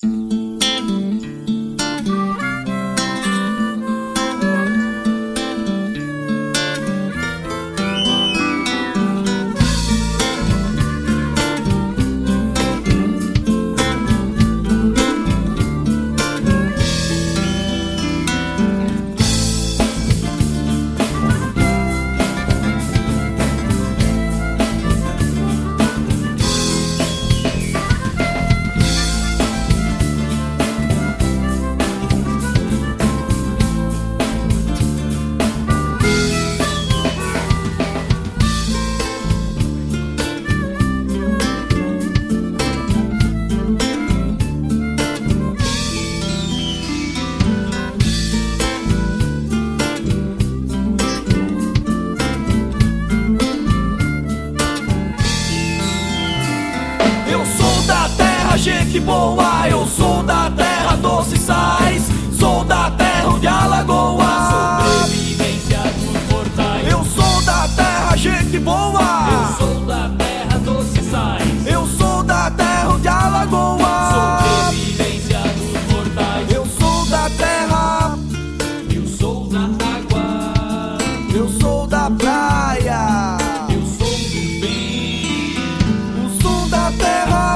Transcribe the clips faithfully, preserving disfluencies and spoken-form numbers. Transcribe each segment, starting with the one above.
Gente boa, eu sou da terra doce sais, sou da terra onde a lagoa, sobrevivência dos mortais. Eu sou da terra, gente boa, eu sou da terra doce sais, eu sou da terra onde a lagoa, sobrevivência dos mortais. Eu sou da terra, eu sou da água, eu sou da praia, eu sou do bem, o som da terra,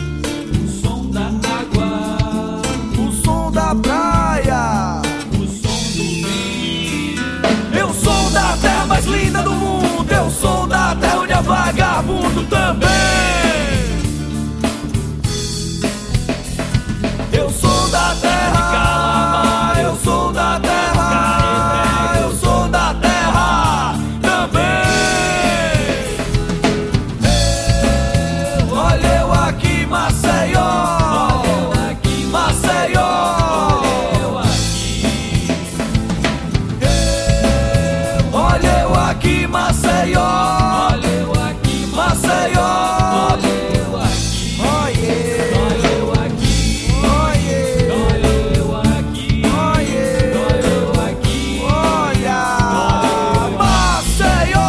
da praia, o som do bem. Eu sou da terra mais linda do mundo, eu sou da terra onde é vagabundo também. Eu sou da terra, eu sou da terra, eu sou da terra também. Olha eu aqui, Maceió. Maceió, olha eu aqui, Maceió, olha eu aqui, olha eu aqui, olha eu aqui, olha eu aqui, olha Maceió.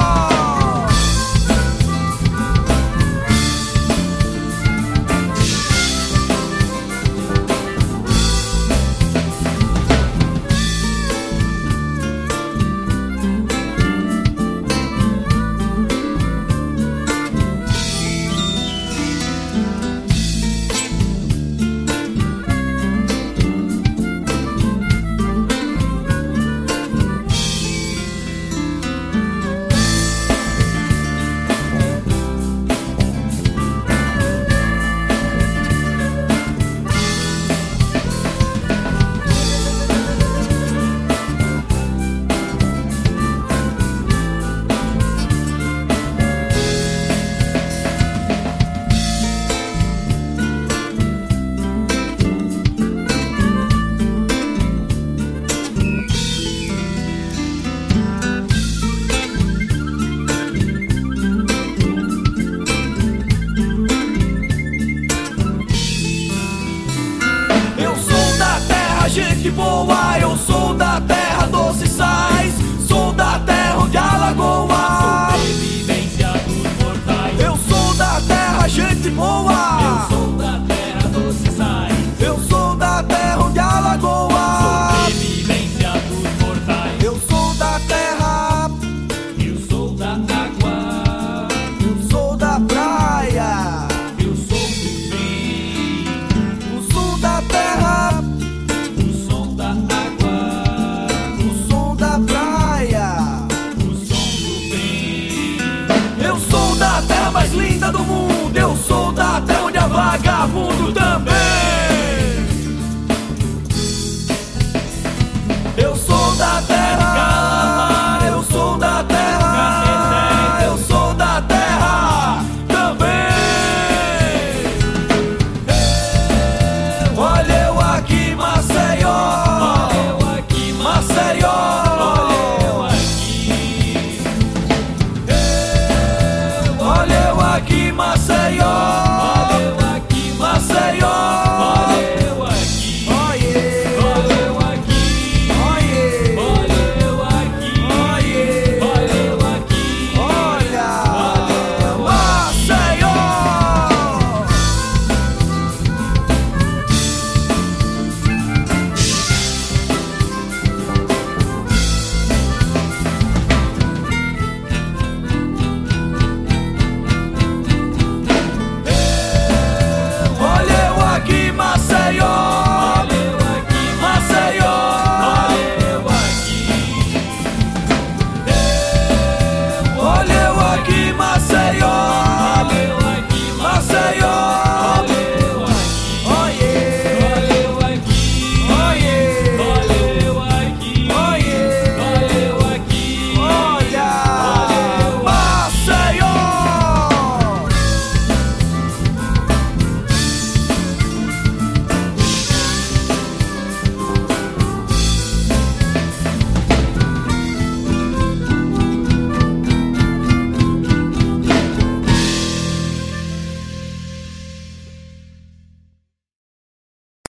Gente boa, eu sou da terra doce sais, sou da terra onde a lagoa, sobrevivência dos mortais. Eu sou da terra, gente boa.